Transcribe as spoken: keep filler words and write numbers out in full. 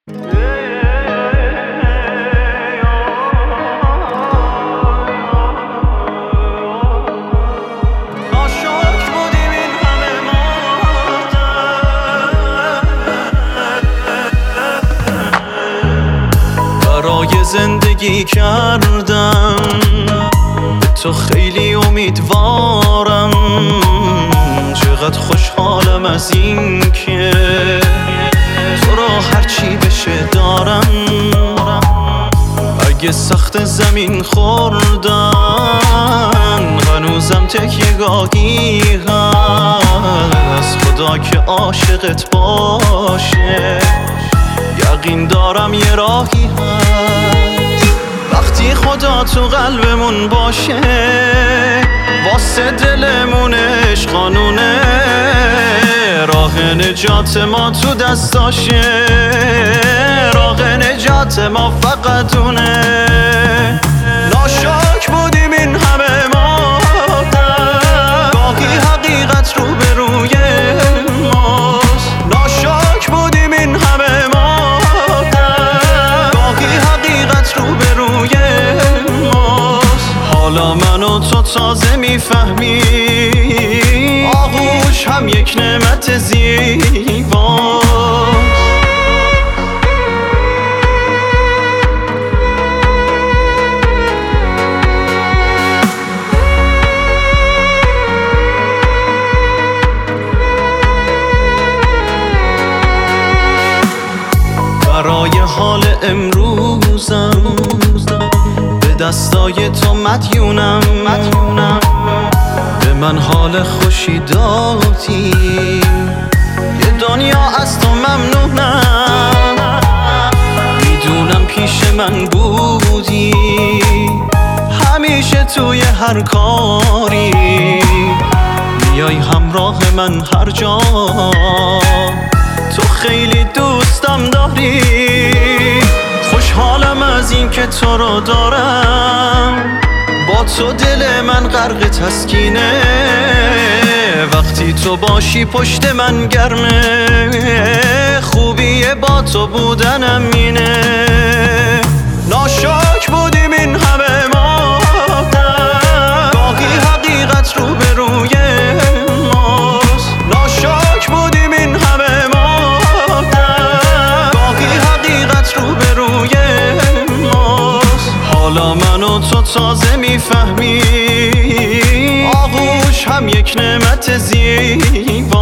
برای زندگی کردم به تو خیلی امیدوارم، چقدر خوشحالم از این که تو را هرچی بشه دارم. اگه سخت زمین خوردن هنوزم تکیه گاهی هست، خدا که عاشقت باشه یقین دارم یه راهی هست. وقتی خدا تو قلبمون باشه واسه دلمون عشق قانونه، راه نجات ما تو دستاشه، راه نجات ما فقط اونه. ناشاک بودیم این همه ما، گاهی حقیقت رو به روی ماست. ناشاک بودیم این همه ما، گاهی حقیقت رو به روی ماست. حالا من و تو تازه میفهمیم آغوش هم یک نعمت زیباست. برای حال امروزم به دستای تو مدیونم، مدیونم. به من حال خوشی دادی، یه دنیا از تو ممنونم. میدونم پیش من بودی همیشه توی هر کاری، میای همراه من هر جا، تو خیلی دوستم داری. خوشحالم از این که تو رو دارم، با تو دل من غرق تسکینه. وقتی تو باشی پشت من گرمه، خوبیه با تو بودنم اینه. ناشاک بودیم این همه ما، گاهی حقیقت رو به روی ماست. ناشاک بودیم این همه ما، گاهی حقیقت رو به روی ماست. حالا من و تو تازه میفهمیم آغوش هم یک نعمت زیباست.